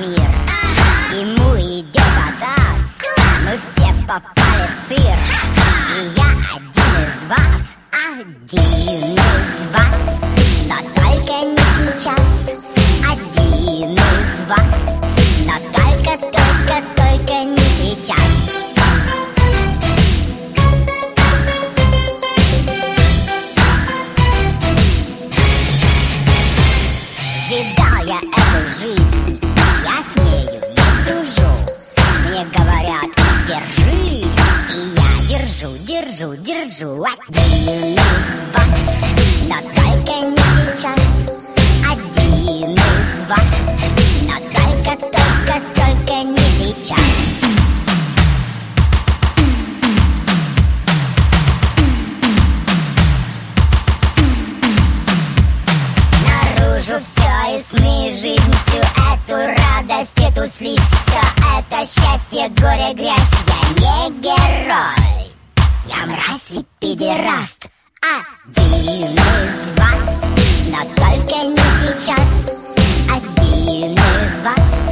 мир. Ему идет атас, мы все попали в цирк. И я один из вас, один из вас, но только не сейчас. Один из вас, но только не сейчас. Видал я эту жизнь, я с нею не дружу. Мне говорят, держись, и я держу. Один из вас, но только не сейчас. Один из вас, но только не сейчас. Наружу все и сны, и жизнь, всю эту радость, эту слизь, все это счастье, горе, грязь. Я не герой, я мразь и педераст. Один из вас, но только не сейчас. Один из вас.